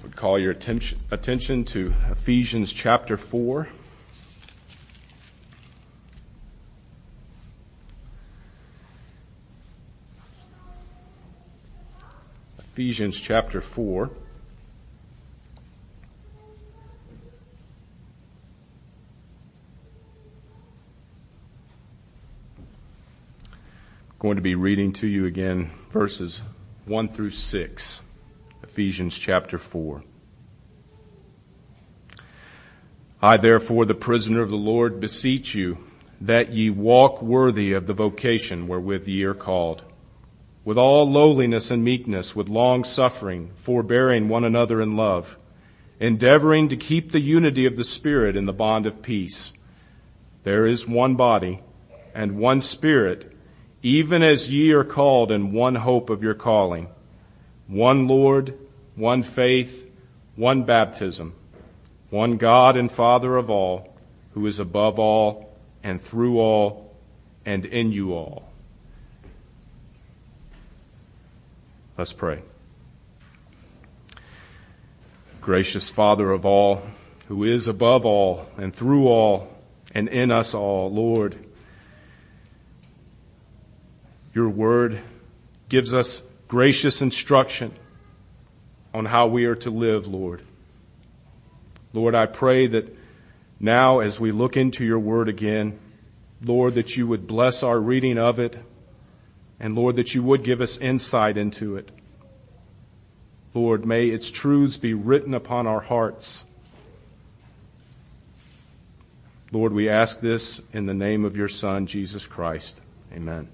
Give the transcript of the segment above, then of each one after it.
would call your attention to Ephesians chapter 4. Ephesians chapter 4. I'm going to be reading to you again verses 1 through 6. Ephesians chapter 4. I, therefore, the prisoner of the Lord, beseech you that ye walk worthy of the vocation wherewith ye are called, with all lowliness and meekness, with long suffering, forbearing one another in love, endeavoring to keep the unity of the Spirit in the bond of peace. There is one body and one Spirit, even as ye are called in one hope of your calling, one Lord, one faith, one baptism, one God and Father of all, who is above all and through all and in you all. Let's pray. Gracious Father of all, who is above all and through all and in us all, Lord, your word gives us gracious instruction on how we are to live, Lord. Lord, I pray that now as we look into your word again, Lord, that you would bless our reading of it, and Lord, that you would give us insight into it. Lord, may its truths be written upon our hearts. Lord, we ask this in the name of your Son, Jesus Christ. Amen.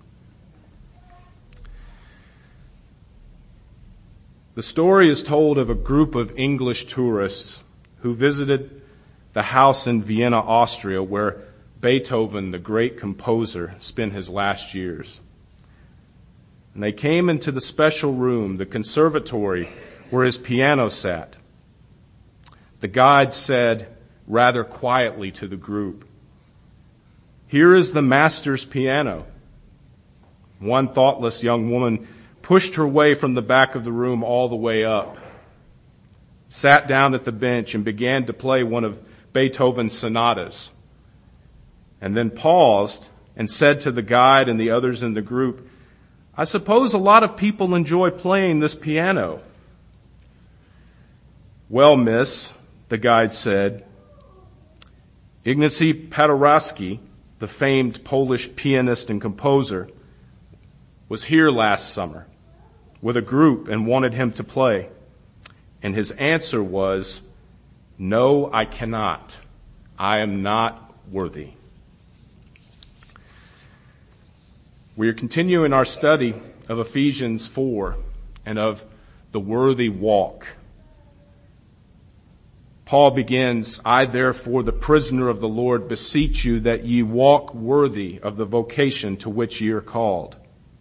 The story is told of a group of English tourists who visited the house in Vienna, Austria, where Beethoven, the great composer, spent his last years. And they came into the special room, the conservatory, where his piano sat. The guide said, rather quietly to the group, "Here is the master's piano." One thoughtless young woman pushed her way from the back of the room all the way up, sat down at the bench and began to play one of Beethoven's sonatas, and then paused and said to the guide and the others in the group, "I suppose a lot of people enjoy playing this piano." "Well, miss," the guide said, "Ignacy Paderewski, the famed Polish pianist and composer, was here last summer with a group and wanted him to play. And his answer was, 'No, I cannot. I am not worthy.'" We are continuing our study of Ephesians 4 and of the worthy walk. Paul begins, "I, therefore, the prisoner of the Lord, beseech you that ye walk worthy of the vocation to which ye are called."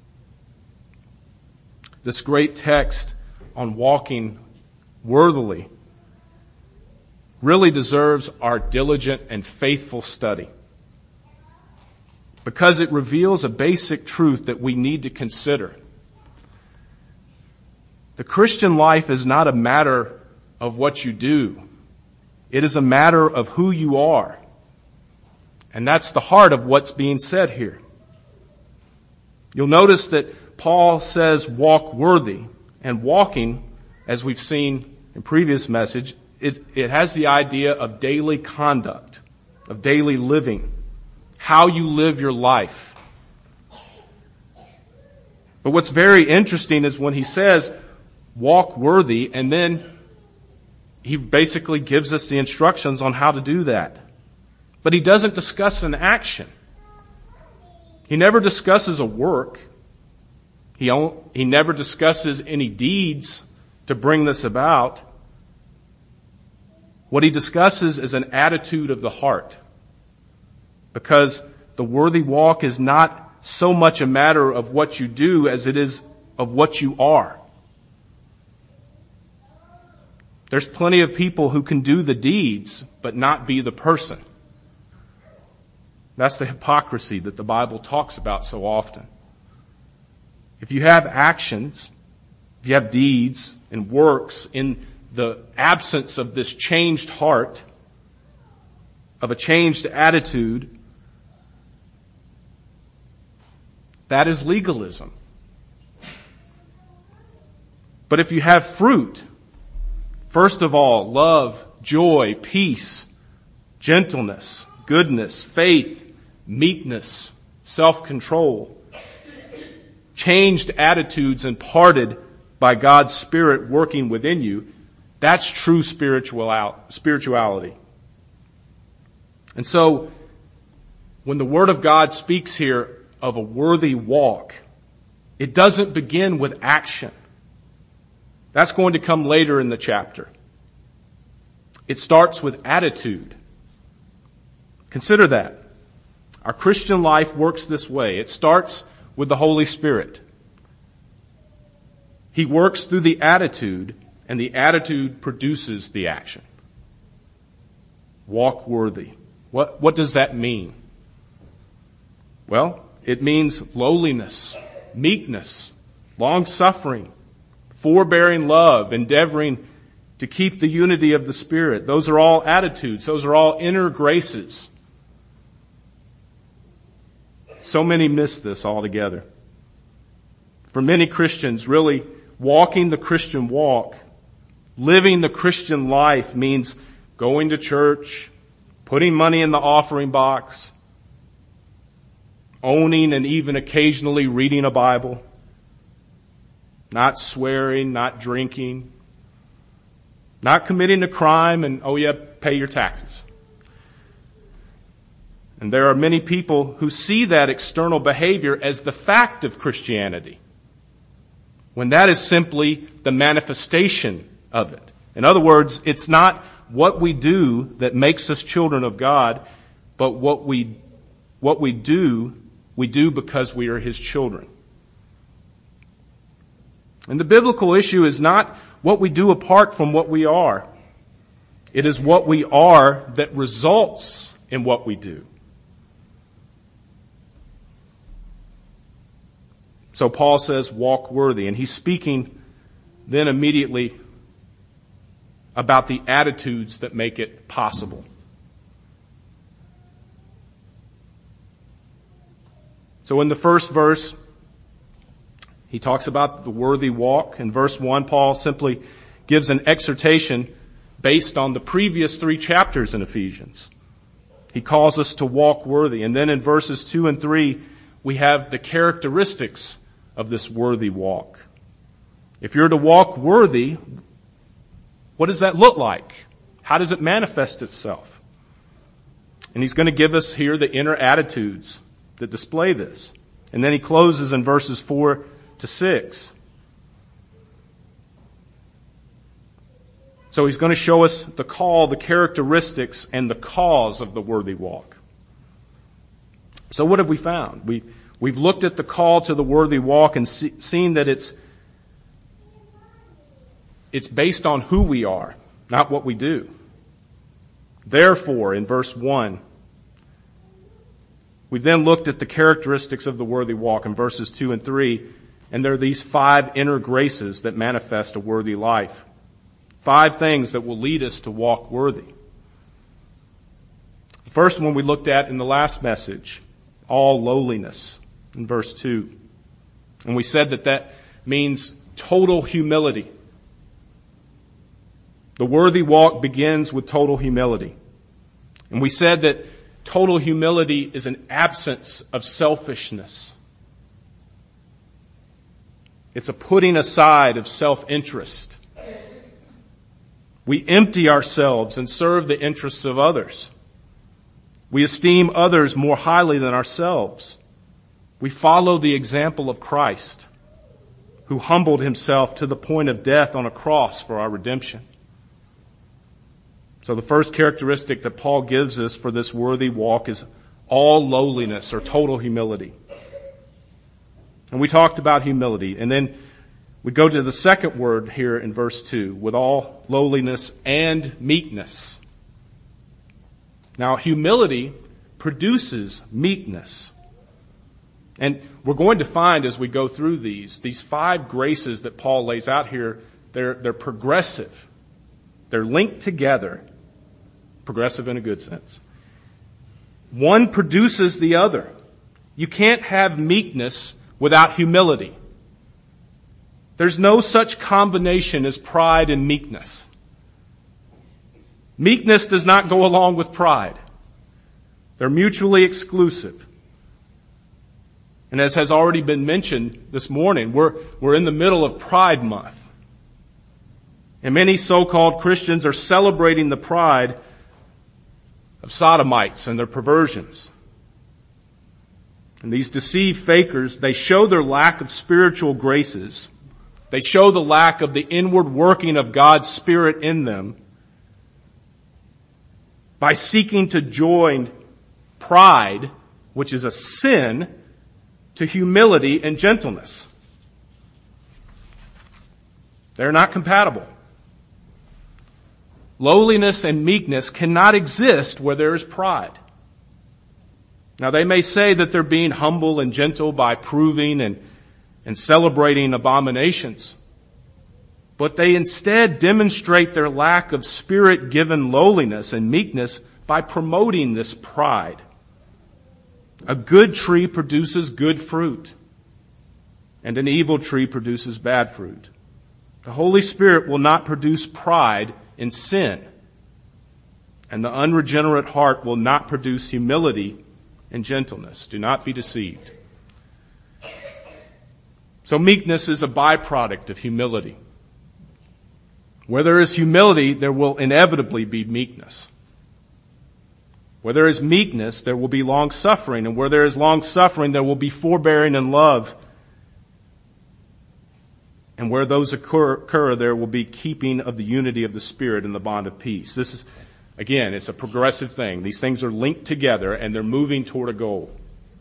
This great text on walking worthily really deserves our diligent and faithful study, because it reveals a basic truth that we need to consider. The Christian life is not a matter of what you do. It is a matter of who you are. And that's the heart of what's being said here. You'll notice that Paul says walk worthy, and walking, as we've seen in previous message, it has the idea of daily conduct, of daily living, how you live your life. But what's very interesting is when he says walk worthy, and then he basically gives us the instructions on how to do that. But he doesn't discuss an action. He never discusses a work. He never discusses any deeds to bring this about. What he discusses is an attitude of the heart, because the worthy walk is not so much a matter of what you do as it is of what you are. There's plenty of people who can do the deeds but not be the person. That's the hypocrisy that the Bible talks about so often. If you have actions, if you have deeds and works in the absence of this changed heart, of a changed attitude, that is legalism. But if you have fruit, first of all, love, joy, peace, gentleness, goodness, faith, meekness, self-control, changed attitudes imparted by God's Spirit working within you, that's true spirituality. And so, when the Word of God speaks here of a worthy walk, it doesn't begin with action. That's going to come later in the chapter. It starts with attitude. Consider that. Our Christian life works this way. It starts with the Holy Spirit. He works through the attitude, and the attitude produces the action. Walk worthy. What does that mean? Well, it means lowliness, meekness, long-suffering, forbearing love, endeavoring to keep the unity of the Spirit. Those are all attitudes. Those are all inner graces. So many miss this altogether. For many Christians, really walking the Christian walk, living the Christian life means going to church, putting money in the offering box, owning and even occasionally reading a Bible, not swearing, not drinking, not committing a crime, and, pay your taxes. And there are many people who see that external behavior as the fact of Christianity, when that is simply the manifestation of it. In other words, it's not what we do that makes us children of God, but what we do because we are His children. And the biblical issue is not what we do apart from what we are. It is what we are that results in what we do. So Paul says, walk worthy. And he's speaking then immediately about the attitudes that make it possible. So in the first verse, he talks about the worthy walk. In verse 1, Paul simply gives an exhortation based on the previous 3 chapters in Ephesians. He calls us to walk worthy. And then in verses 2 and 3, we have the characteristics of this worthy walk. If you're to walk worthy, what does that look like? How does it manifest itself? And he's going to give us here the inner attitudes that display this. And then he closes in verses 4 to 6. So he's going to show us the call, the characteristics, and the cause of the worthy walk. So what have we found? We've looked at the call to the worthy walk and seen that it's based on who we are, not what we do. Therefore, in verse 1, we've then looked at the characteristics of the worthy walk in verses 2 and 3, and there are these 5 inner graces that manifest a worthy life. 5 things that will lead us to walk worthy. The first one we looked at in the last message, all lowliness, in verse 2. And we said that means total humility. The worthy walk begins with total humility. And we said that total humility is an absence of selfishness. It's a putting aside of self-interest. We empty ourselves and serve the interests of others. We esteem others more highly than ourselves. We follow the example of Christ, who humbled himself to the point of death on a cross for our redemption. So the first characteristic that Paul gives us for this worthy walk is all lowliness or total humility. And we talked about humility. And then we go to the second word here in verse 2, with all lowliness and meekness. Now, humility produces meekness. And we're going to find as we go through these 5 graces that Paul lays out here, they're progressive. They're linked together, progressive in a good sense. One produces the other. You can't have meekness without humility. There's no such combination as pride and meekness. Meekness does not go along with pride. They're mutually exclusive. And as has already been mentioned this morning, we're in the middle of Pride Month. And many so-called Christians are celebrating the pride of sodomites and their perversions. And these deceived fakers, they show their lack of spiritual graces. They show the lack of the inward working of God's Spirit in them by seeking to join pride, which is a sin, to humility and gentleness. They're not compatible. Lowliness and meekness cannot exist where there is pride. Now, they may say that they're being humble and gentle by proving and celebrating abominations, but they instead demonstrate their lack of Spirit-given lowliness and meekness by promoting this pride. A good tree produces good fruit, and an evil tree produces bad fruit. The Holy Spirit will not produce pride in sin, and the unregenerate heart will not produce humility and gentleness. Do not be deceived. So meekness is a byproduct of humility. Where there is humility, there will inevitably be meekness. Where there is meekness, there will be long-suffering. And where there is long-suffering, there will be forbearing and love. And where those occur, there will be keeping of the unity of the Spirit and the bond of peace. This is, again, it's a progressive thing. These things are linked together and they're moving toward a goal.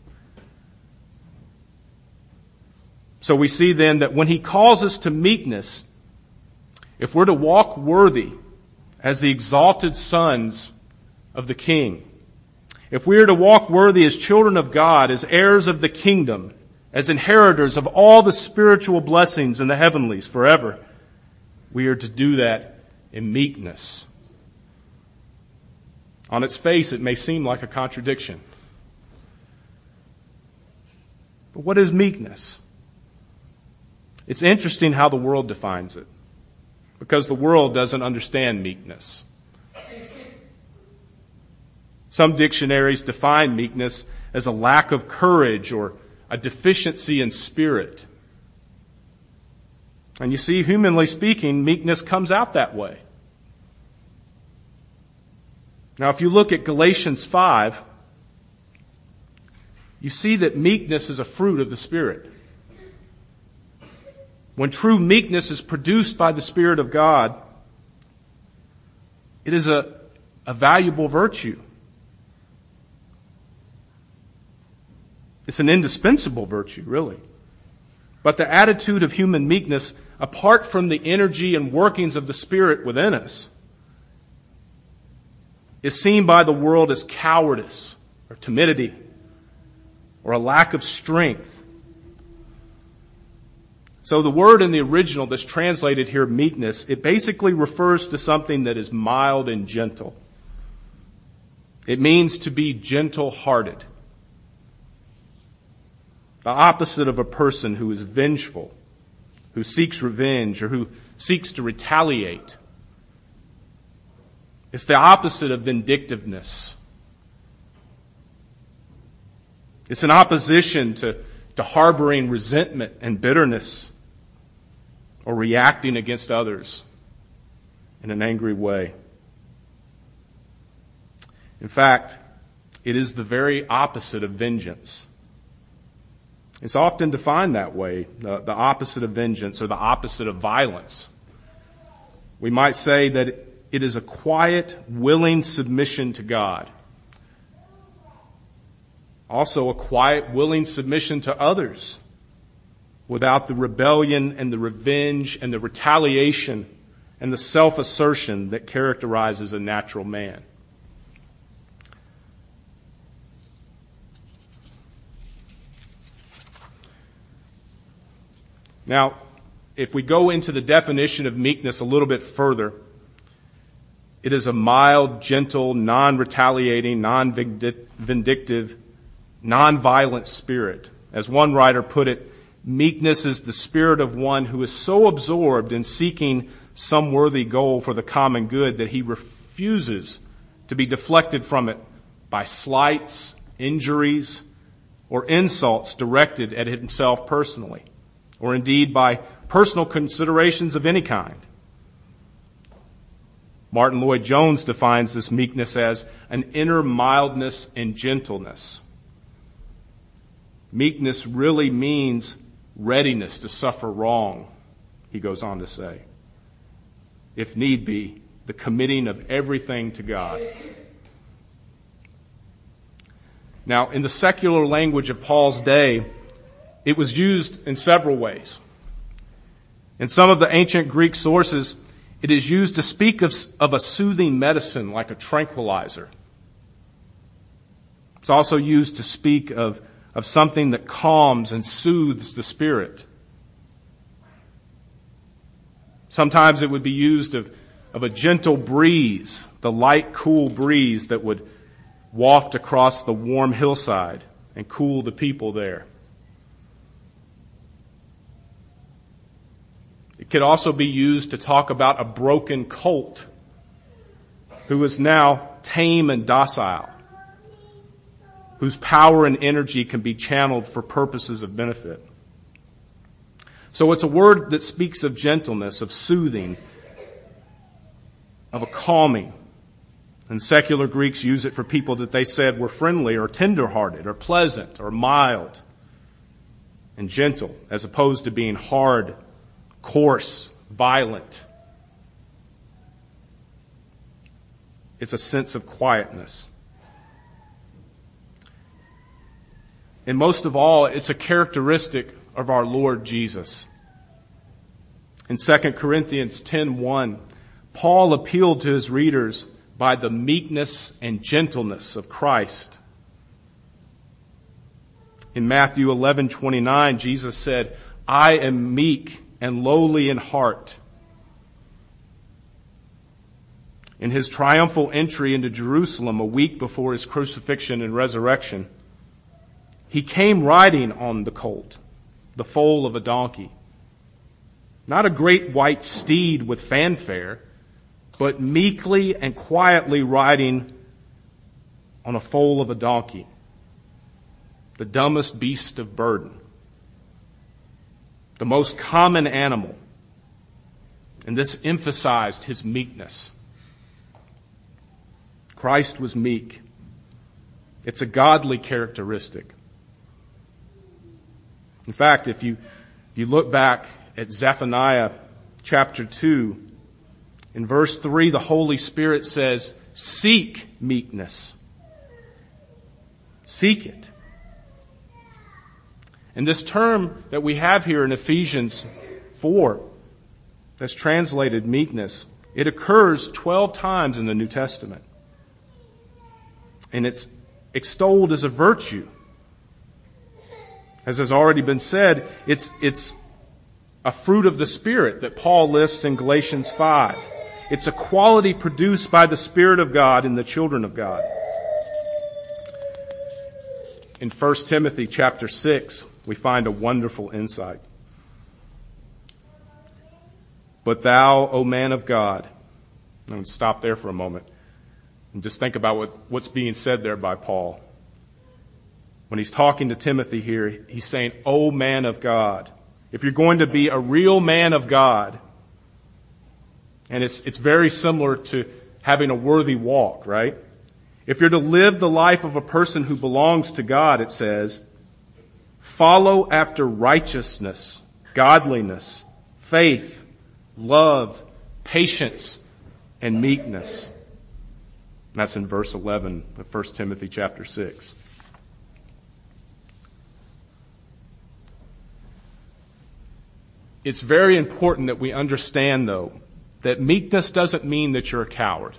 So we see then that when he calls us to meekness, if we're to walk worthy as the exalted sons of the King, if we are to walk worthy as children of God, as heirs of the kingdom, as inheritors of all the spiritual blessings in the heavenlies forever, we are to do that in meekness. On its face, it may seem like a contradiction. But what is meekness? It's interesting how the world defines it, because the world doesn't understand meekness. Some dictionaries define meekness as a lack of courage or a deficiency in spirit. And you see, humanly speaking, meekness comes out that way. Now, if you look at Galatians 5, you see that meekness is a fruit of the Spirit. When true meekness is produced by the Spirit of God, it is a valuable virtue. It's an indispensable virtue, really. But the attitude of human meekness, apart from the energy and workings of the Spirit within us, is seen by the world as cowardice or timidity or a lack of strength. So the word in the original that's translated here, meekness, it basically refers to something that is mild and gentle. It means to be gentle-hearted. The opposite of a person who is vengeful, who seeks revenge, or who seeks to retaliate. It's the opposite of vindictiveness. It's an opposition to harboring resentment and bitterness or reacting against others in an angry way. In fact, it is the very opposite of vengeance. It's often defined that way, the opposite of vengeance or the opposite of violence. We might say that it is a quiet, willing submission to God. Also a quiet, willing submission to others without the rebellion and the revenge and the retaliation and the self-assertion that characterizes a natural man. Now, if we go into the definition of meekness a little bit further, It is a mild, gentle, non-retaliating, non-vindictive, non-violent spirit. As one writer put it, meekness is the spirit of one who is so absorbed in seeking some worthy goal for the common good that he refuses to be deflected from it by slights, injuries, or insults directed at himself personally, or indeed by personal considerations of any kind. Martin Lloyd-Jones defines this meekness as an inner mildness and gentleness. Meekness really means readiness to suffer wrong, he goes on to say. If need be, the committing of everything to God. Now, in the secular language of Paul's day, it was used in several ways. In some of the ancient Greek sources, it is used to speak of a soothing medicine like a tranquilizer. It's also used to speak of something that calms and soothes the spirit. Sometimes it would be used of a gentle breeze, the light, cool breeze that would waft across the warm hillside and cool the people there. It could also be used to talk about a broken colt who is now tame and docile, whose power and energy can be channeled for purposes of benefit. So it's a word that speaks of gentleness, of soothing, of a calming. And secular Greeks use it for people that they said were friendly or tender-hearted or pleasant or mild and gentle, as opposed to being hard, coarse, violent. It's a sense of quietness. And most of all, it's a characteristic of our Lord Jesus. In 2 Corinthians 10:1, Paul appealed to his readers by the meekness and gentleness of Christ. In Matthew 11:29, Jesus said, "I am meek and lowly in heart." In his triumphal entry into Jerusalem a week before his crucifixion and resurrection, he came riding on the colt, the foal of a donkey. Not a great white steed with fanfare, but meekly and quietly riding on a foal of a donkey, the dumbest beast of burden, the most common animal. And this emphasized his meekness. Christ was meek. It's a godly characteristic. In fact, if you look back at Zephaniah chapter 2, in verse 3, the Holy Spirit says, "Seek meekness." Seek it. And this term that we have here in Ephesians 4, that's translated meekness, it occurs 12 times in the New Testament. And it's extolled as a virtue. As has already been said, it's a fruit of the Spirit that Paul lists in Galatians 5. It's a quality produced by the Spirit of God in the children of God. In 1 Timothy chapter 6, we find a wonderful insight. "But thou, O man of God," I'm going to stop there for a moment and just think about what's being said there by Paul. When he's talking to Timothy here, he's saying, "O man of God." If you're going to be a real man of God, and it's very similar to having a worthy walk, right? If you're to live the life of a person who belongs to God, it says, "Follow after righteousness, godliness, faith, love, patience, and meekness." That's in verse 11 of 1 Timothy chapter 6. It's very important that we understand, though, that meekness doesn't mean that you're a coward.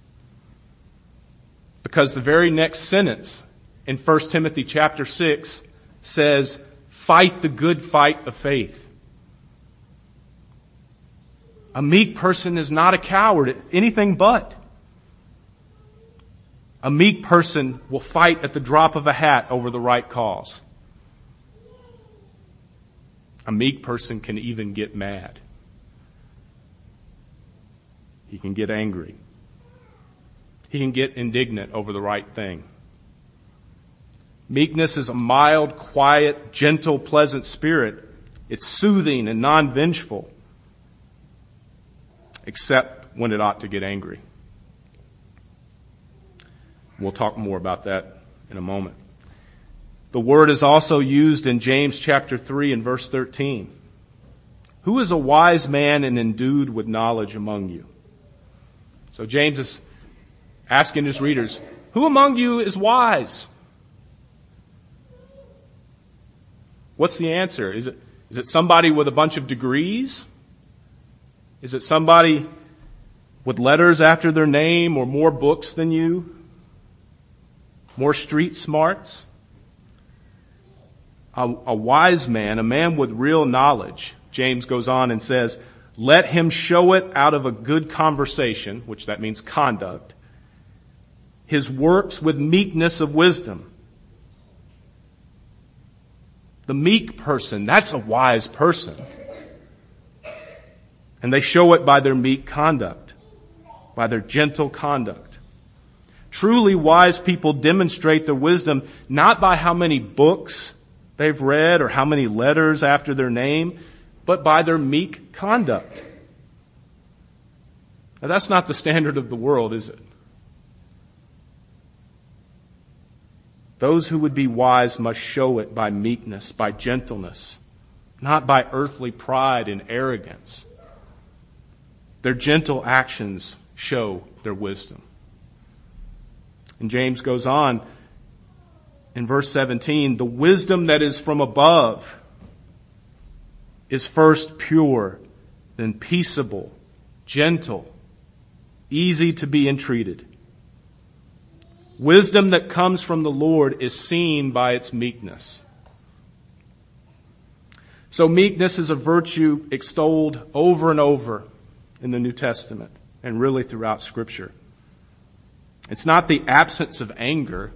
Because the very next sentence in 1 Timothy chapter 6 says, "Fight the good fight of faith." A meek person is not a coward, anything but. A meek person will fight at the drop of a hat over the right cause. A meek person can even get mad. He can get angry. He can get indignant over the right thing. Meekness is a mild, quiet, gentle, pleasant spirit. It's soothing and non-vengeful, except when it ought to get angry. We'll talk more about that in a moment. The word is also used in James chapter 3 and verse 13. Who is a wise man and endued with knowledge among you? So James is asking his readers, who among you is wise? What's the answer? Is it somebody with a bunch of degrees? Is it somebody with letters after their name or more books than you? More street smarts? A wise man, a man with real knowledge, James goes on and says, let him show it out of a good conversation, which that means conduct, his works with meekness of wisdom. The meek person, that's a wise person. And they show it by their meek conduct, by their gentle conduct. Truly wise people demonstrate their wisdom not by how many books they've read or how many letters after their name, but by their meek conduct. Now that's not the standard of the world, is it? Those who would be wise must show it by meekness, by gentleness, not by earthly pride and arrogance. Their gentle actions show their wisdom. And James goes on in verse 17, the wisdom that is from above is first pure, then peaceable, gentle, easy to be entreated. Wisdom that comes from the Lord is seen by its meekness. So meekness is a virtue extolled over and over in the New Testament and really throughout Scripture. It's not the absence of anger.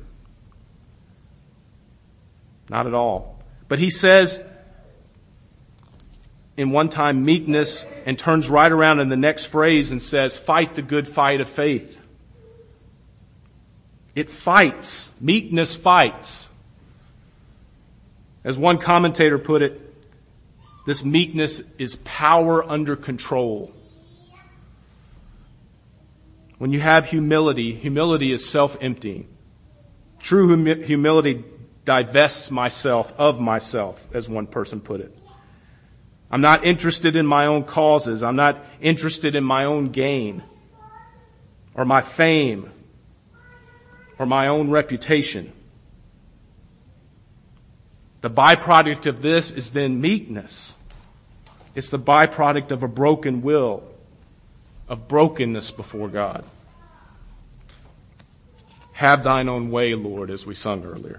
Not at all. But he says in one time meekness and turns right around in the next phrase and says, fight the good fight of faith. It fights. Meekness fights. As one commentator put it, this meekness is power under control. When you have humility, humility is self-emptying. True humility divests myself of myself, as one person put it. I'm not interested in my own causes. I'm not interested in my own gain or my fame or my own reputation. The byproduct of this is then meekness. It's the byproduct of a broken will, of brokenness before God. Have thine own way, Lord, as we sung earlier.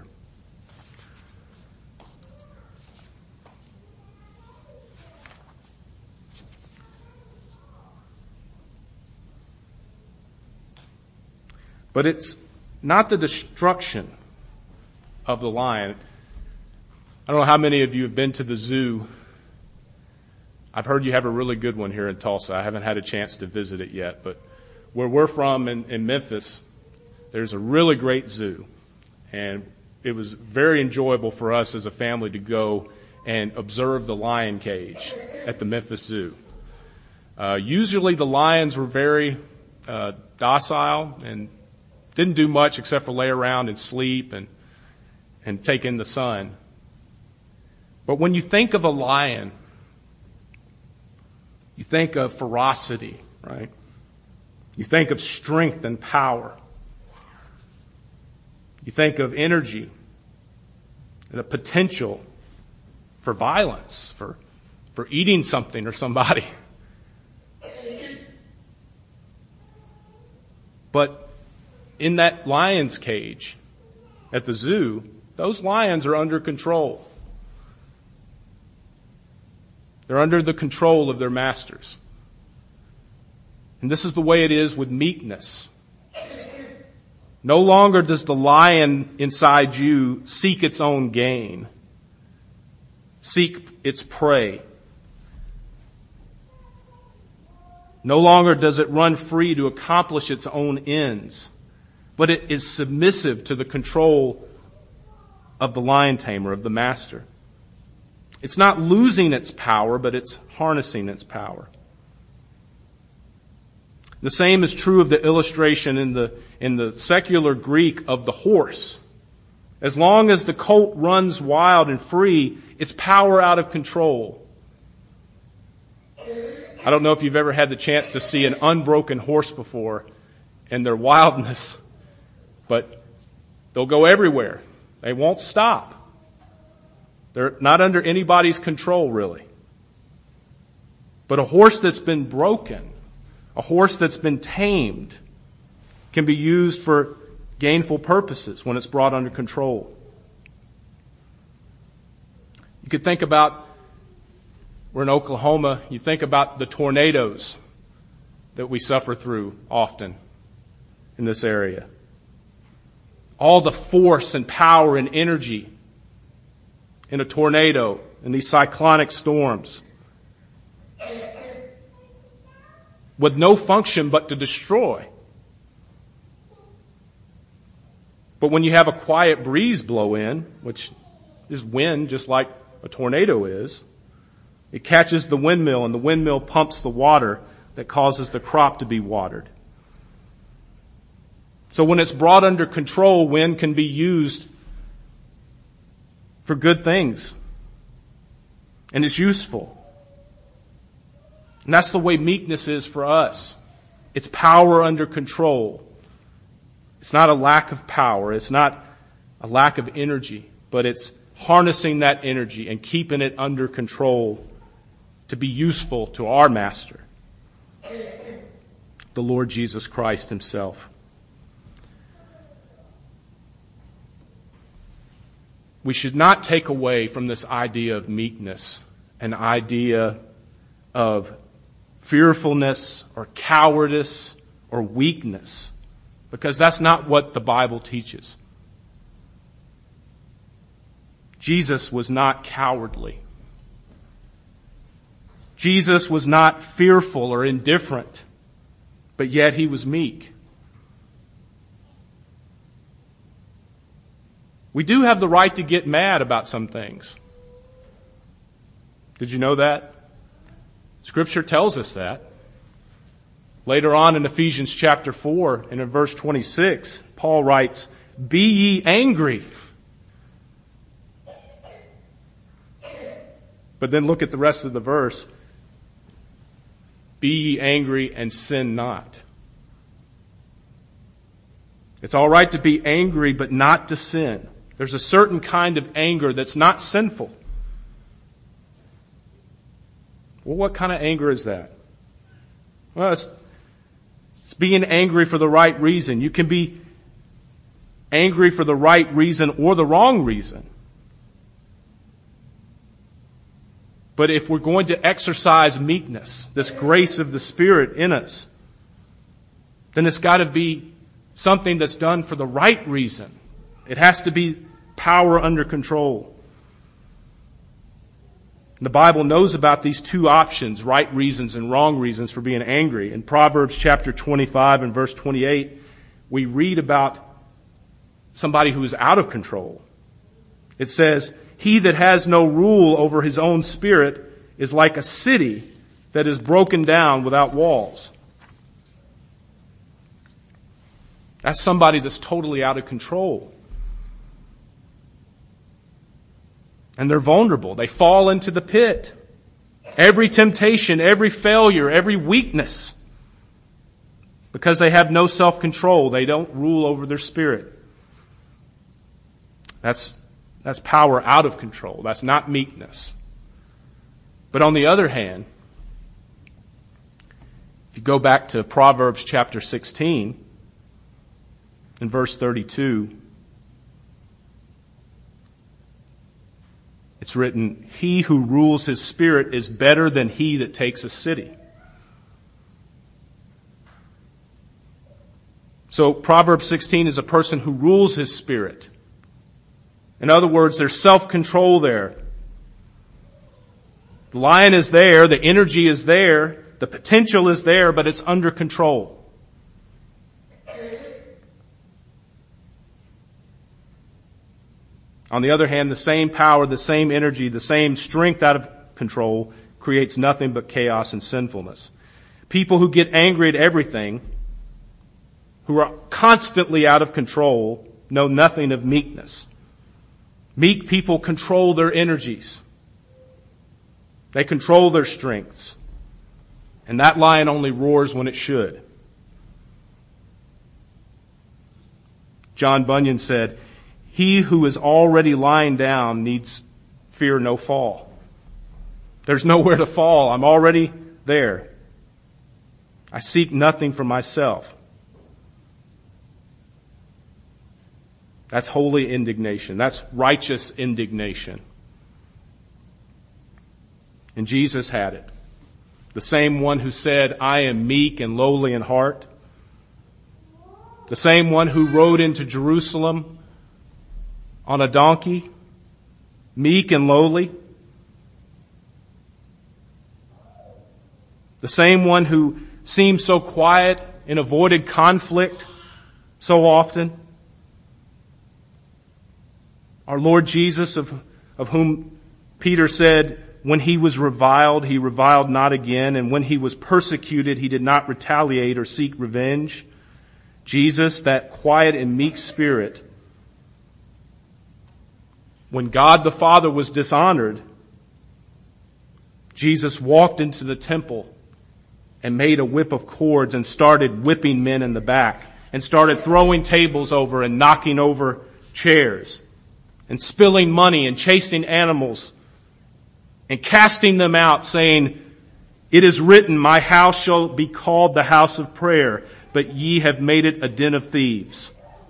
But it's not the destruction of the lion. I don't know how many of you have been to the zoo. I've heard you have a really good one here in Tulsa. I haven't had a chance to visit it yet, but where we're from in Memphis, there's a really great zoo. And it was very enjoyable for us as a family to go and observe the lion cage at the Memphis Zoo. Usually the lions were very docile and didn't do much except for lay around and sleep and take in the sun. But when you think of a lion, you think of ferocity, right? You think of strength and power. You think of energy and the potential for violence, for eating something or somebody. But in that lion's cage at the zoo, those lions are under control. They're under the control of their masters. And this is the way it is with meekness. No longer does the lion inside you seek its own gain, seek its prey. No longer does it run free to accomplish its own ends, but it is submissive to the control of the lion tamer, of the master. It's not losing its power, but it's harnessing its power. The same is true of the illustration in the secular Greek of the horse. As long as the colt runs wild and free, it's power out of control. I don't know if you've ever had the chance to see an unbroken horse before and their wildness, but they'll go everywhere. They won't stop. They're not under anybody's control, really. But a horse that's been broken, a horse that's been tamed, can be used for gainful purposes when it's brought under control. You could think about, we're in Oklahoma, you think about the tornadoes that we suffer through often in this area. All the force and power and energy in a tornado, in these cyclonic storms, with no function but to destroy. But when you have a quiet breeze blow in, which is wind just like a tornado is, it catches the windmill, and the windmill pumps the water that causes the crop to be watered. So when it's brought under control, wind can be used for good things. And it's useful. And that's the way meekness is for us. It's power under control. It's not a lack of power. It's not a lack of energy. But it's harnessing that energy and keeping it under control to be useful to our Master, the Lord Jesus Christ Himself. We should not take away from this idea of meekness an idea of fearfulness or cowardice or weakness, because that's not what the Bible teaches. Jesus was not cowardly. Jesus was not fearful or indifferent, but yet He was meek. We do have the right to get mad about some things. Did you know that? Scripture tells us that. Later on in Ephesians chapter 4 and in verse 26, Paul writes, "Be ye angry." But then look at the rest of the verse. "Be ye angry and sin not." It's all right to be angry, but not to sin. There's a certain kind of anger that's not sinful. Well, what kind of anger is that? Well, it's being angry for the right reason. You can be angry for the right reason or the wrong reason. But if we're going to exercise meekness, this grace of the Spirit in us, then it's got to be something that's done for the right reason. It has to be power under control. The Bible knows about these two options, right reasons and wrong reasons for being angry. In Proverbs chapter 25 and verse 28, we read about somebody who is out of control. It says, "He that has no rule over his own spirit is like a city that is broken down without walls." That's somebody that's totally out of control. And they're vulnerable. They fall into the pit. Every temptation, every failure, every weakness. Because they have no self-control. They don't rule over their spirit. That's power out of control. That's not meekness. But on the other hand, if you go back to Proverbs chapter 16, in verse 32, it's written, "He who rules his spirit is better than he that takes a city." So Proverbs 16 is a person who rules his spirit. In other words, there's self-control there. The lion is there, the energy is there, the potential is there, but it's under control. On the other hand, the same power, the same energy, the same strength out of control creates nothing but chaos and sinfulness. People who get angry at everything, who are constantly out of control, know nothing of meekness. Meek people control their energies. They control their strengths. And that lion only roars when it should. John Bunyan said, "He who is already lying down needs fear no fall." There's nowhere to fall. I'm already there. I seek nothing for myself. That's holy indignation. That's righteous indignation. And Jesus had it. The same one who said, "I am meek and lowly in heart." The same one who rode into Jerusalem on a donkey, meek and lowly. The same one who seemed so quiet and avoided conflict so often. Our Lord Jesus, of whom Peter said, when he was reviled, he reviled not again, and when he was persecuted, he did not retaliate or seek revenge. Jesus, that quiet and meek spirit, when God the Father was dishonored, Jesus walked into the temple and made a whip of cords and started whipping men in the back and started throwing tables over and knocking over chairs and spilling money and chasing animals and casting them out, saying, "It is written, my house shall be called the house of prayer, but ye have made it a den of thieves."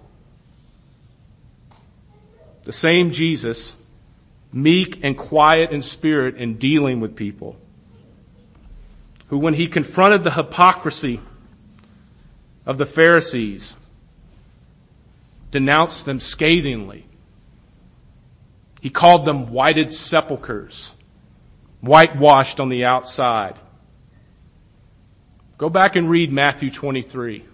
The same Jesus, meek and quiet in spirit in dealing with people, who when he confronted the hypocrisy of the Pharisees, denounced them scathingly. He called them whited sepulchres, whitewashed on the outside. Go back and read Matthew 23.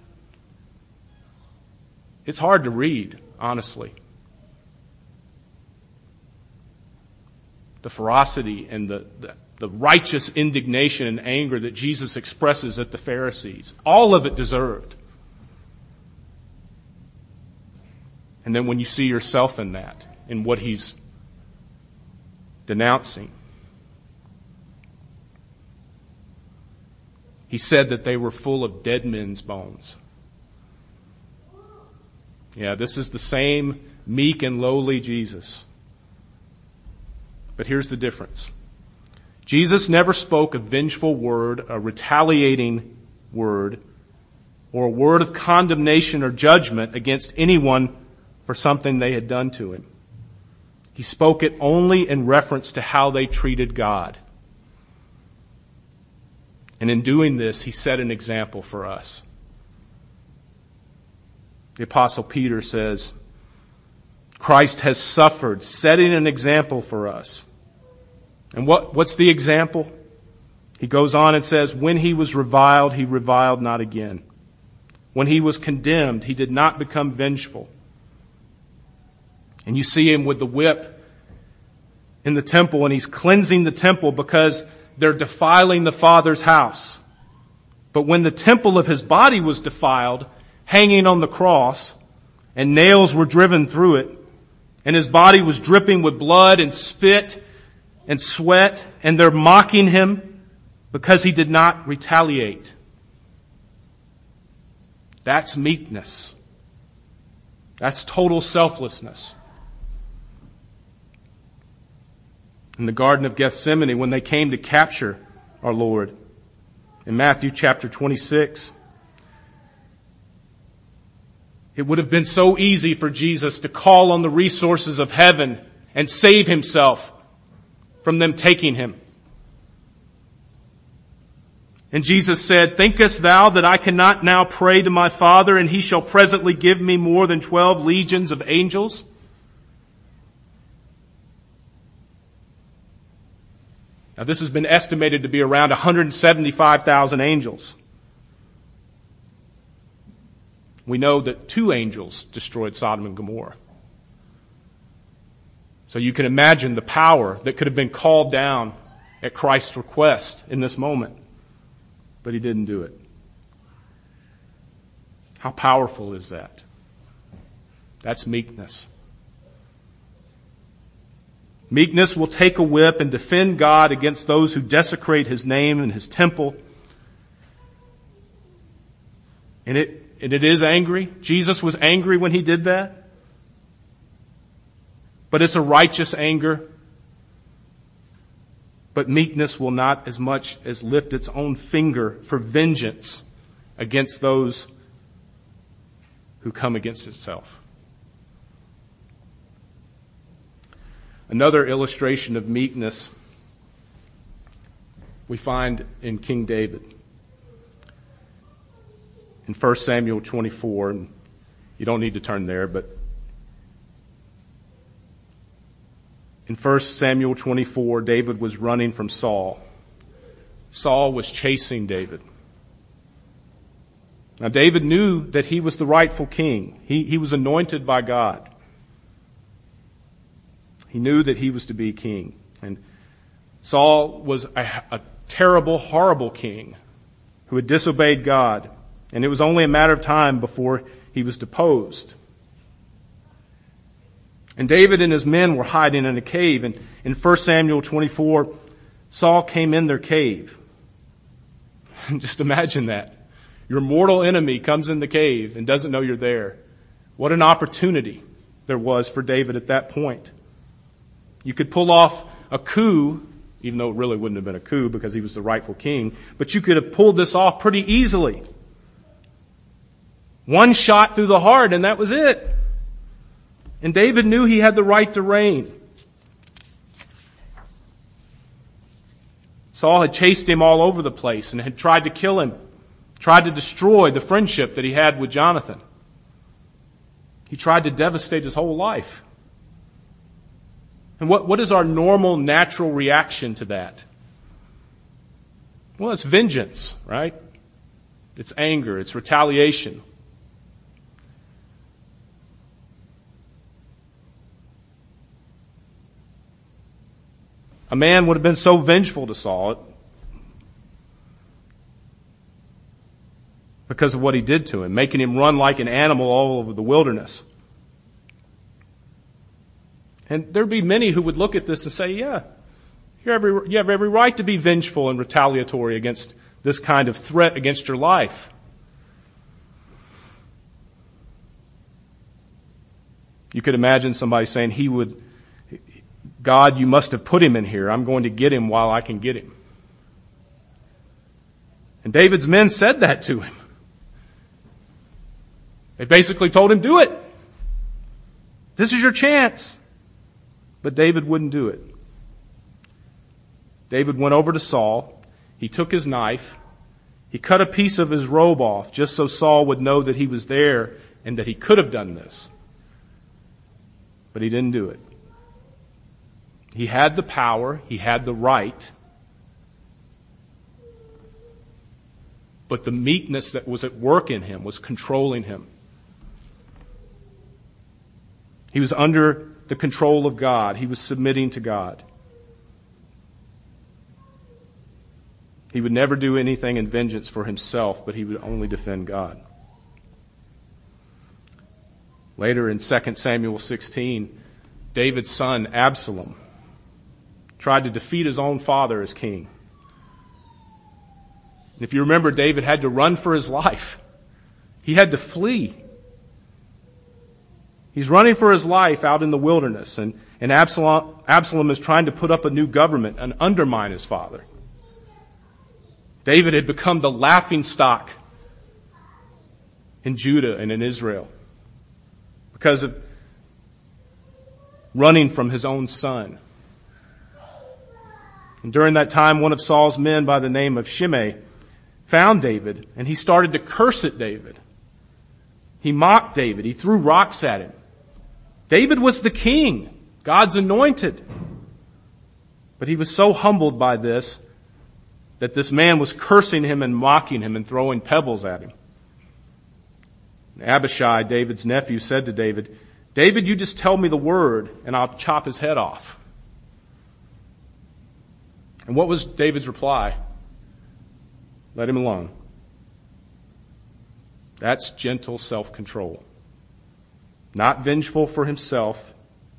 It's hard to read, honestly. The ferocity and the righteous indignation and anger that Jesus expresses at the Pharisees. All of it deserved. And then when you see yourself in that, in what he's denouncing. He said that they were full of dead men's bones. Yeah, this is the same meek and lowly Jesus. But here's the difference. Jesus never spoke a vengeful word, a retaliating word, or a word of condemnation or judgment against anyone for something they had done to him. He spoke it only in reference to how they treated God. And in doing this, he set an example for us. The Apostle Peter says, Christ has suffered, setting an example for us. And what's the example? He goes on and says, when he was reviled, he reviled not again. When he was condemned, he did not become vengeful. And you see him with the whip in the temple, and he's cleansing the temple because they're defiling the Father's house. But when the temple of his body was defiled, hanging on the cross, and nails were driven through it, and his body was dripping with blood and spit and sweat, and they're mocking him because he did not retaliate. That's meekness. That's total selflessness. In the Garden of Gethsemane, when they came to capture our Lord, in Matthew chapter 26, it would have been so easy for Jesus to call on the resources of heaven and save himself from them taking him. And Jesus said, "Thinkest thou that I cannot now pray to my Father, and he shall presently give me more than 12 legions of angels?" Now, this has been estimated to be around 175,000 angels. We know that 2 angels destroyed Sodom and Gomorrah. So you can imagine the power that could have been called down at Christ's request in this moment. But he didn't do it. How powerful is that? That's meekness. Meekness will take a whip and defend God against those who desecrate his name and his temple. And it is angry. Jesus was angry when he did that. But it's a righteous anger. But meekness will not as much as lift its own finger for vengeance against those who come against itself. Another illustration of meekness we find in King David. In 1 Samuel 24, and you don't need to turn there, but in 1 Samuel 24, David was running from Saul. Saul was chasing David. Now, David knew that he was the rightful king. He was anointed by God. He knew that he was to be king. And Saul was a terrible, horrible king who had disobeyed God. And it was only a matter of time before he was deposed. And David and his men were hiding in a cave. And in 1 Samuel 24, Saul came in their cave. Just imagine that. Your mortal enemy comes in the cave and doesn't know you're there. What an opportunity there was for David at that point. You could pull off a coup, even though it really wouldn't have been a coup because he was the rightful king, but you could have pulled this off pretty easily. One shot through the heart and that was it. And David knew he had the right to reign. Saul had chased him all over the place and had tried to kill him, tried to destroy the friendship that he had with Jonathan. He tried to devastate his whole life. And what is our normal, natural reaction to that? Well, it's vengeance, right? It's anger, it's retaliation. A man would have been so vengeful to Saul because of what he did to him, making him run like an animal all over the wilderness. And there'd be many who would look at this and say, yeah, you have every right to be vengeful and retaliatory against this kind of threat against your life. You could imagine somebody saying, God, you must have put him in here. I'm going to get him while I can get him. And David's men said that to him. They basically told him, do it. This is your chance. But David wouldn't do it. David went over to Saul. He took his knife. He cut a piece of his robe off just so Saul would know that he was there and that he could have done this. But he didn't do it. He had the power. He had the right. But the meekness that was at work in him was controlling him. He was under the control of God. He was submitting to God. He would never do anything in vengeance for himself, but he would only defend God. Later in 2 Samuel 16, David's son Absalom tried to defeat his own father as king. And if you remember, David had to run for his life. He had to flee. He's running for his life out in the wilderness, and Absalom is trying to put up a new government and undermine his father. David had become the laughingstock in Judah and in Israel because of running from his own son. And during that time, one of Saul's men by the name of Shimei found David, and he started to curse at David. He mocked David. He threw rocks at him. David was the king, God's anointed. But he was so humbled by this that this man was cursing him and mocking him and throwing pebbles at him. Abishai, David's nephew, said to David, "David, you just tell me the word and I'll chop his head off." And what was David's reply? Let him alone. That's gentle self-control. Not vengeful for himself.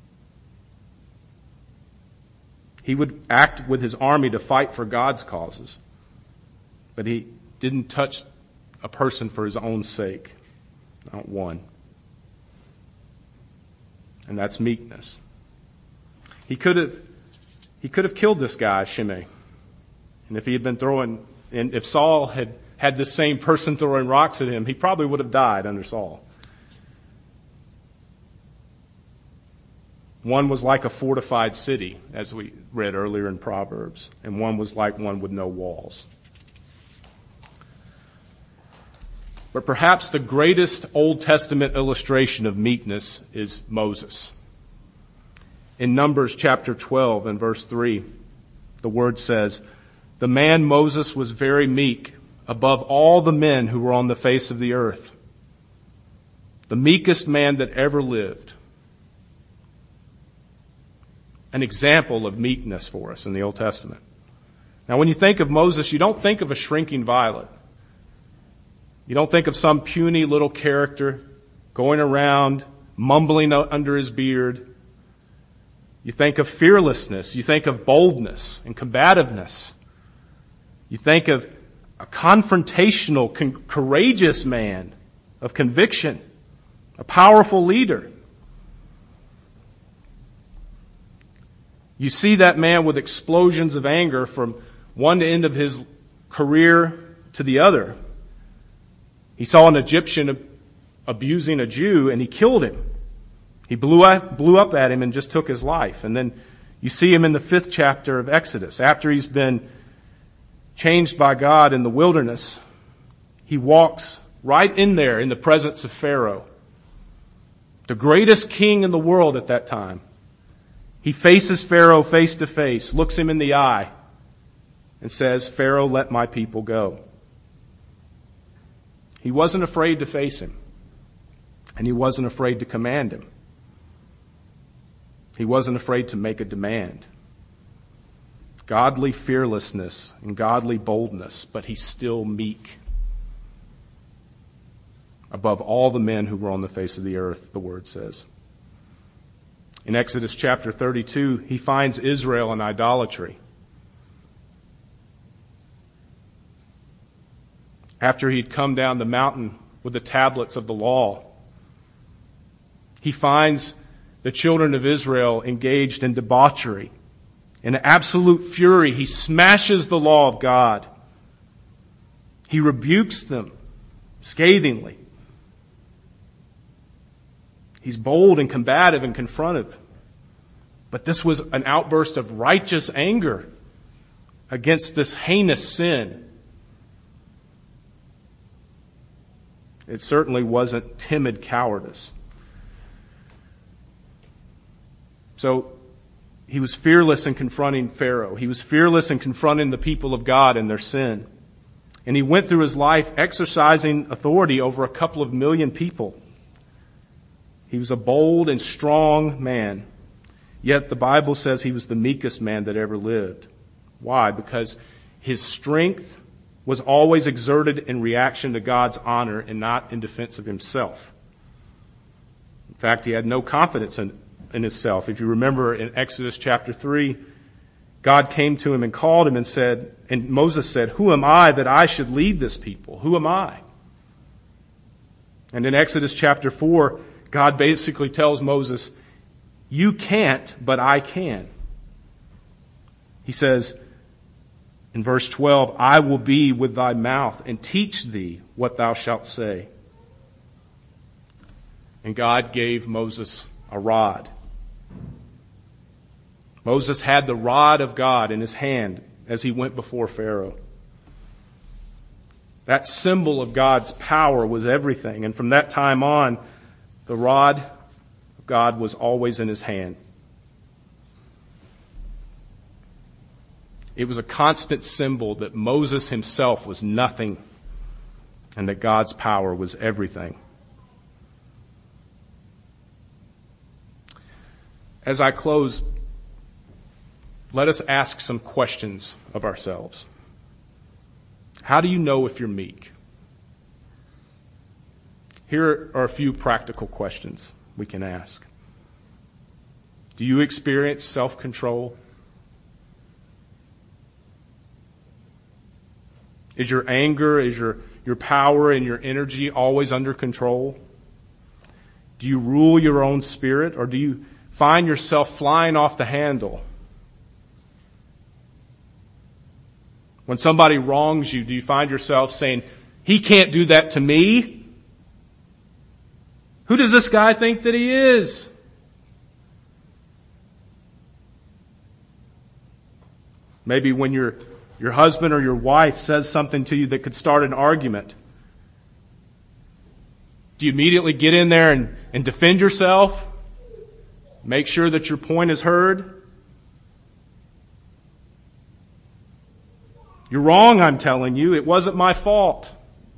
He would act with his army to fight for God's causes. But he didn't touch a person for his own sake. Not one. And that's meekness. He could have killed this guy, Shimei. And if he had been and if Saul had this same person throwing rocks at him, he probably would have died under Saul. One was like a fortified city, as we read earlier in Proverbs, and one was like one with no walls. But perhaps the greatest Old Testament illustration of meekness is Moses. In Numbers chapter 12 and verse 3, the word says, "The man Moses was very meek above all the men who were on the face of the earth. The meekest man that ever lived." An example of meekness for us in the Old Testament. Now, when you think of Moses, you don't think of a shrinking violet. You don't think of some puny little character going around mumbling under his beard. You think of fearlessness. You think of boldness and combativeness. You think of a confrontational, courageous man of conviction, a powerful leader. You see that man with explosions of anger from one end of his career to the other. He saw an Egyptian abusing a Jew and he killed him. He blew up at him and just took his life. And then you see him in the 5th chapter of Exodus. After he's been changed by God in the wilderness, he walks right in there in the presence of Pharaoh, the greatest king in the world at that time. He faces Pharaoh face to face, looks him in the eye, and says, "Pharaoh, let my people go." He wasn't afraid to face him, and he wasn't afraid to command him. He wasn't afraid to make a demand. Godly fearlessness and godly boldness, but he's still meek. Above all the men who were on the face of the earth, the word says. In Exodus chapter 32, he finds Israel in idolatry. After he'd come down the mountain with the tablets of the law, he finds the children of Israel engaged in debauchery. In absolute fury, he smashes the law of God. He rebukes them scathingly. He's bold and combative and confrontive. But this was an outburst of righteous anger against this heinous sin. It certainly wasn't timid cowardice. So he was fearless in confronting Pharaoh. He was fearless in confronting the people of God and their sin. And he went through his life exercising authority over a couple of million people. He was a bold and strong man. Yet the Bible says he was the meekest man that ever lived. Why? Because his strength was always exerted in reaction to God's honor and not in defense of himself. In fact, he had no confidence in himself. If you remember in Exodus chapter 3, God came to him and called him and said, and Moses said, "Who am I that I should lead this people? Who am I?" And in Exodus chapter 4, God basically tells Moses, "You can't, but I can." He says in verse 12, "I will be with thy mouth and teach thee what thou shalt say." And God gave Moses a rod. Moses had the rod of God in his hand as he went before Pharaoh. That symbol of God's power was everything. And from that time on, the rod of God was always in his hand. It was a constant symbol that Moses himself was nothing and that God's power was everything. As I close, let us ask some questions of ourselves. How do you know if you're meek? Here are a few practical questions we can ask. Do you experience self-control? Is your anger, is your power and your energy always under control? Do you rule your own spirit, or do you find yourself flying off the handle? When somebody wrongs you, do you find yourself saying, "He can't do that to me"? Who does this guy think that he is? Maybe when your husband or your wife says something to you that could start an argument, do you immediately get in there and defend yourself? Make sure that your point is heard? You're wrong, I'm telling you. It wasn't my fault.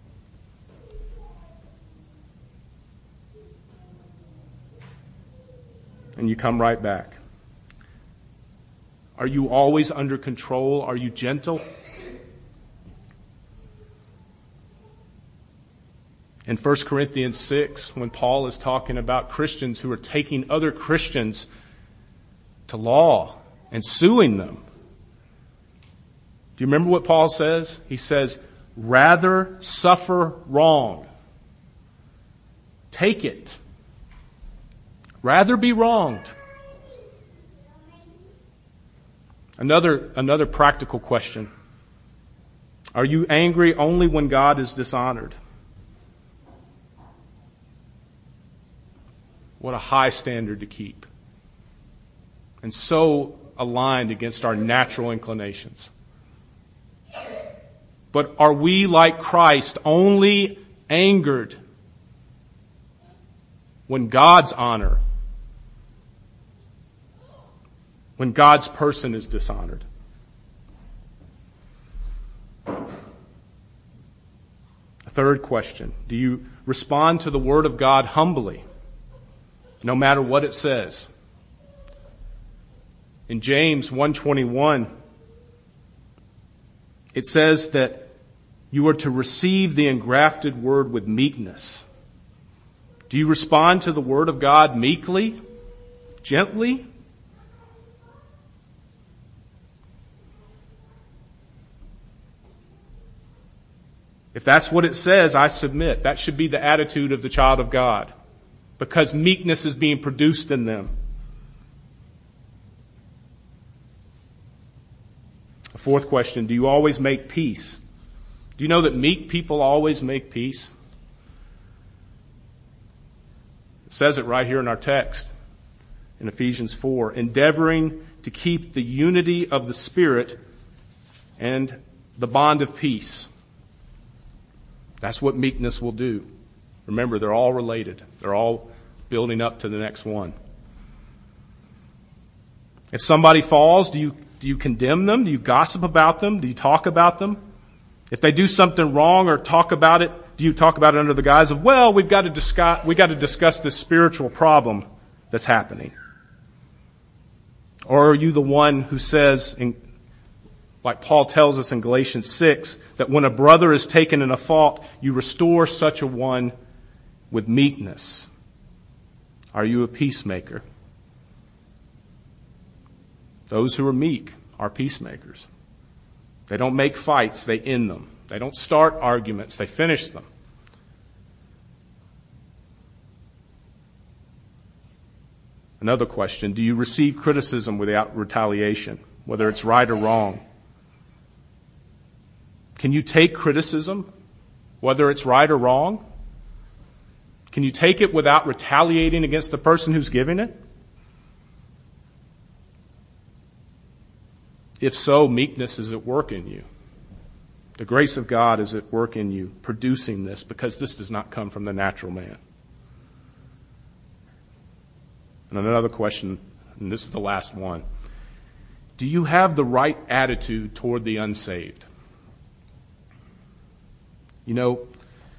And you come right back. Are you always under control? Are you gentle? In 1 Corinthians 6, when Paul is talking about Christians who are taking other Christians to law and suing them, do you remember what Paul says? He says, "Rather suffer wrong. Take it. Rather be wronged." Another practical question. Are you angry only when God is dishonored? What a high standard to keep. And so aligned against our natural inclinations. But are we, like Christ, only angered when God's honor, when God's person is dishonored? A third question. Do you respond to the Word of God humbly, no matter what it says? In James 1:21, it says that you are to receive the engrafted Word with meekness. Do you respond to the Word of God meekly, gently? If that's what it says, I submit. That should be the attitude of the child of God, because meekness is being produced in them. A fourth question, do you always make peace? Do you know that meek people always make peace? It says it right here in our text in Ephesians 4, endeavoring to keep the unity of the Spirit and the bond of peace. That's what meekness will do. Remember, they're all related. They're all building up to the next one. If somebody falls, do you condemn them? Do you gossip about them? Do you talk about them? If they do something wrong or talk about it, do you talk about it under the guise of, well, we got to discuss this spiritual problem that's happening? Or are you the one who says, like Paul tells us in Galatians 6, that when a brother is taken in a fault, you restore such a one with meekness? Are you a peacemaker? Those who are meek are peacemakers. They don't make fights, they end them. They don't start arguments, they finish them. Another question, do you receive criticism without retaliation, whether it's right or wrong? Can you take criticism, whether it's right or wrong? Can you take it without retaliating against the person who's giving it? If so, meekness is at work in you. The grace of God is at work in you, producing this, because this does not come from the natural man. And another question, and this is the last one. Do you have the right attitude toward the unsaved? You know,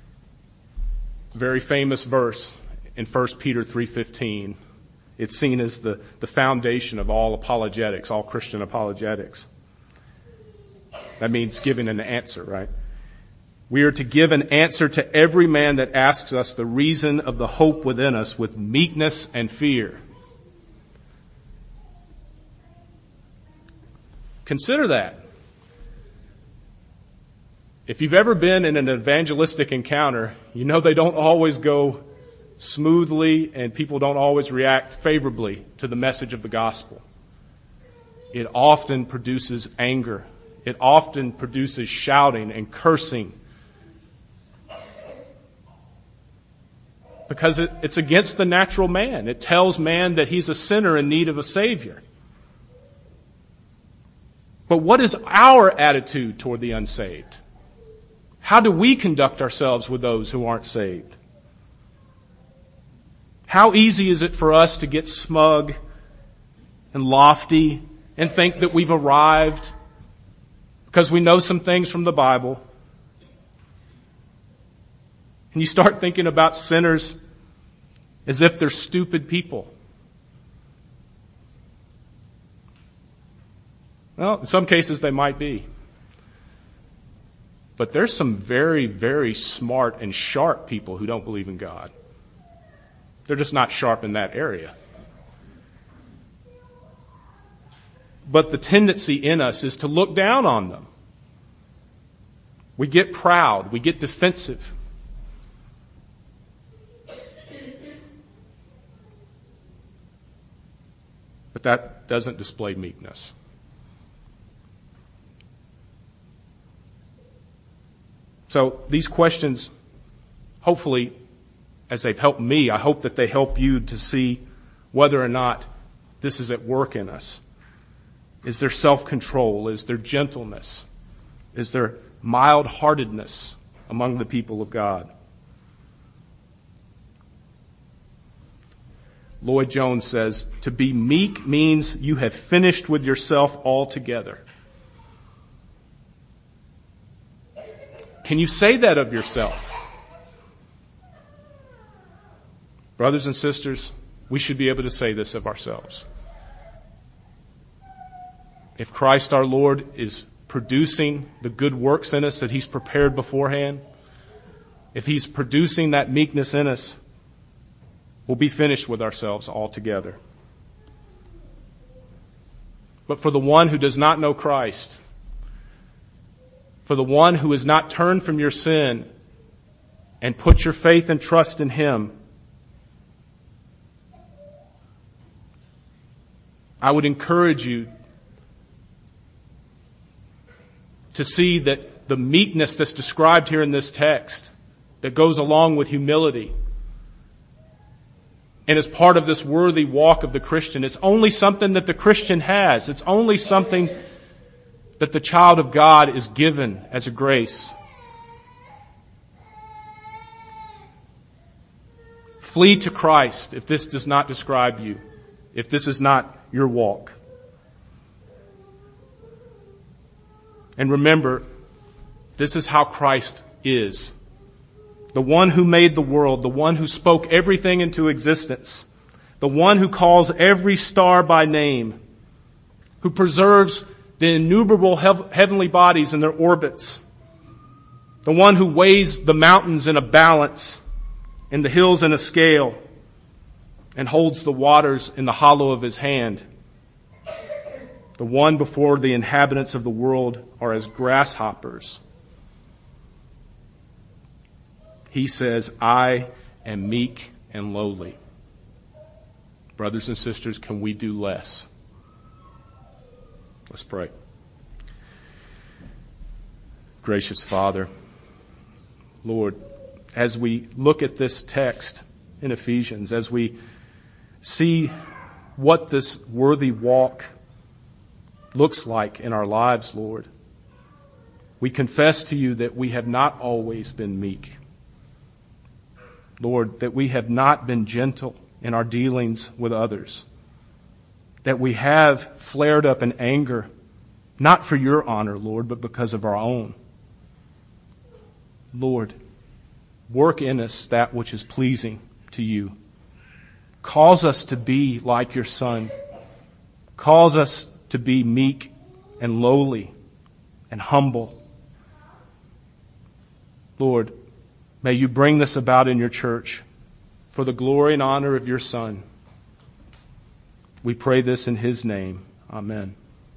very famous verse in 1 Peter 3:15. It's seen as the foundation of all apologetics, all Christian apologetics. That means giving an answer, right? We are to give an answer to every man that asks us the reason of the hope within us with meekness and fear. Consider that. If you've ever been in an evangelistic encounter, you know they don't always go smoothly and people don't always react favorably to the message of the gospel. It often produces anger. It often produces shouting and cursing. Because it's against the natural man. It tells man that he's a sinner in need of a Savior. But what is our attitude toward the unsaved? How do we conduct ourselves with those who aren't saved? How easy is it for us to get smug and lofty and think that we've arrived because we know some things from the Bible? And you start thinking about sinners as if they're stupid people. Well, in some cases they might be. But there's some very, very smart and sharp people who don't believe in God. They're just not sharp in that area. But the tendency in us is to look down on them. We get proud. We get defensive. But that doesn't display meekness. So these questions, hopefully, as they've helped me, I hope that they help you to see whether or not this is at work in us. Is there self-control? Is there gentleness? Is there mild-heartedness among the people of God? Lloyd Jones says, to be meek means you have finished with yourself altogether. Can you say that of yourself? Brothers and sisters, we should be able to say this of ourselves. If Christ our Lord is producing the good works in us that He's prepared beforehand, if He's producing that meekness in us, we'll be finished with ourselves altogether. But for the one who does not know Christ, for the one who has not turned from your sin and put your faith and trust in Him, I would encourage you to see that the meekness that's described here in this text, that goes along with humility, and as part of this worthy walk of the Christian, it's only something that the Christian has. It's only something that the child of God is given as a grace. Flee to Christ if this does not describe you, if this is not your walk. And remember, this is how Christ is. The one who made the world, the one who spoke everything into existence, the one who calls every star by name, who preserves the innumerable heavenly bodies in their orbits, the one who weighs the mountains in a balance and the hills in a scale and holds the waters in the hollow of His hand, the one before the inhabitants of the world are as grasshoppers. He says, I am meek and lowly. Brothers and sisters, can we do less? Let's pray. Gracious Father, Lord, as we look at this text in Ephesians, as we see what this worthy walk looks like in our lives, Lord, We confess to you that we have not always been meek. Lord, that we have not been gentle in our dealings with others. That we have flared up in anger, not for your honor, Lord, but because of our own. Lord, work in us that which is pleasing to you. Cause us to be like your Son. Cause us to be meek and lowly and humble. Lord, may you bring this about in your church for the glory and honor of your Son. We pray this in his name. Amen.